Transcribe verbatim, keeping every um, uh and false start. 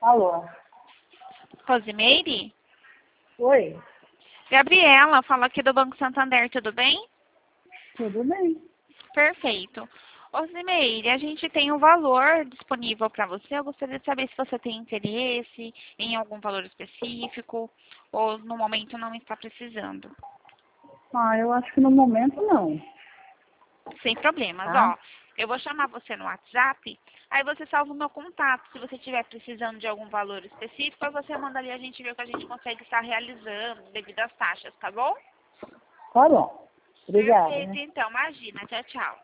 Alô? Rosimeire? Oi? Gabriela, fala aqui do Banco Santander, tudo bem? Tudo bem? Perfeito. Rosimeire, a gente tem um valor disponível para você. Eu gostaria de saber se você tem interesse em algum valor específico ou no momento não está precisando. Ah, eu acho que no momento não. Sem problemas, Tá? ó. Eu vou chamar você no WhatsApp, aí você salva o meu contato. Se você estiver precisando de algum valor específico, aí você manda ali, a gente vê o que a gente consegue estar realizando devido às taxas, tá bom? Tá bom. Obrigada. Perfeito, então. Imagina. Tchau, tchau.